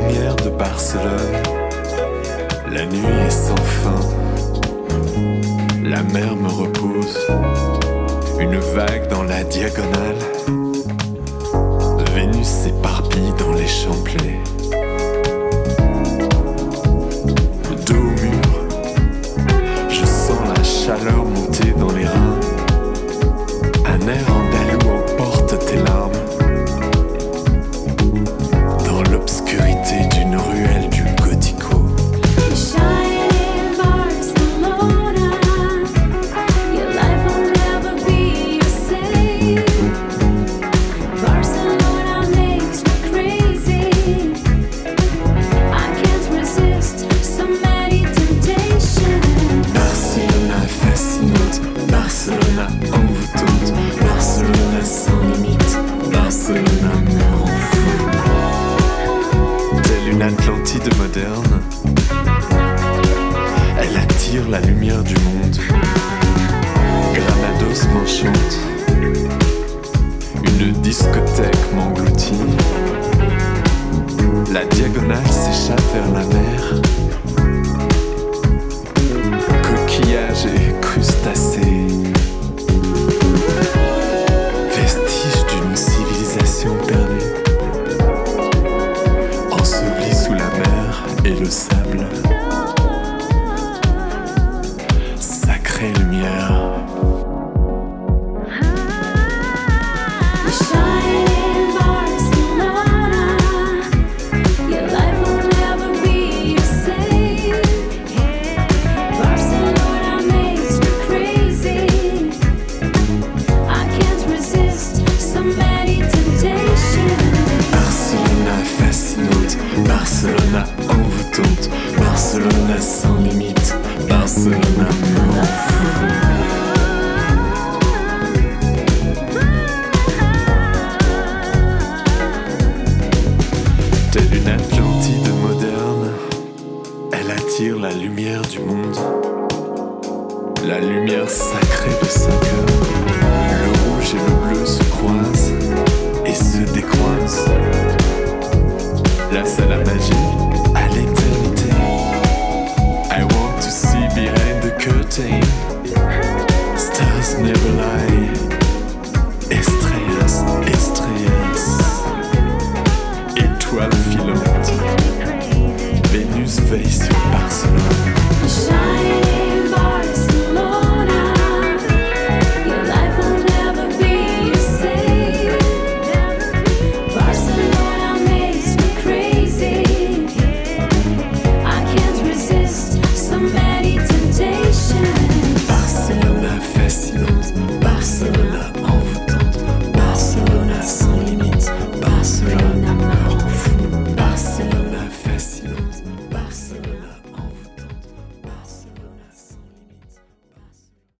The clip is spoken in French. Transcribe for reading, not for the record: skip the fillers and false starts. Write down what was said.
lumière de Barcelone. La nuit est sans fin. La mer me repose. Une vague dans la diagonale. Vénus s'éparpille dans les champlets. Dos au mur, je sens la chaleur monter dans les reins. Un air andalou emporte tes larmes. Dans l'obscurité d'une ruelle du Gothico. Barcelona envoûtante, Barcelona sans limite, Barcelona me rend fou. Telle une Atlantide moderne, elle attire la lumière du monde. Granados m'enchante, une discothèque m'engloutit. La diagonale s'échappe vers la mer. Coquillages et crustacés, vestiges d'une civilisation perdue, ensevelis sous la mer et le sable. Sacrée lumière. Barcelona envoûtante, Barcelona sans limite, Barcelona me rend fou. Telle une Atlantide moderne, elle attire la lumière du monde. La lumière sacrée de 5 heures. Le rouge et le bleu se croisent et se décroisent. La salamandre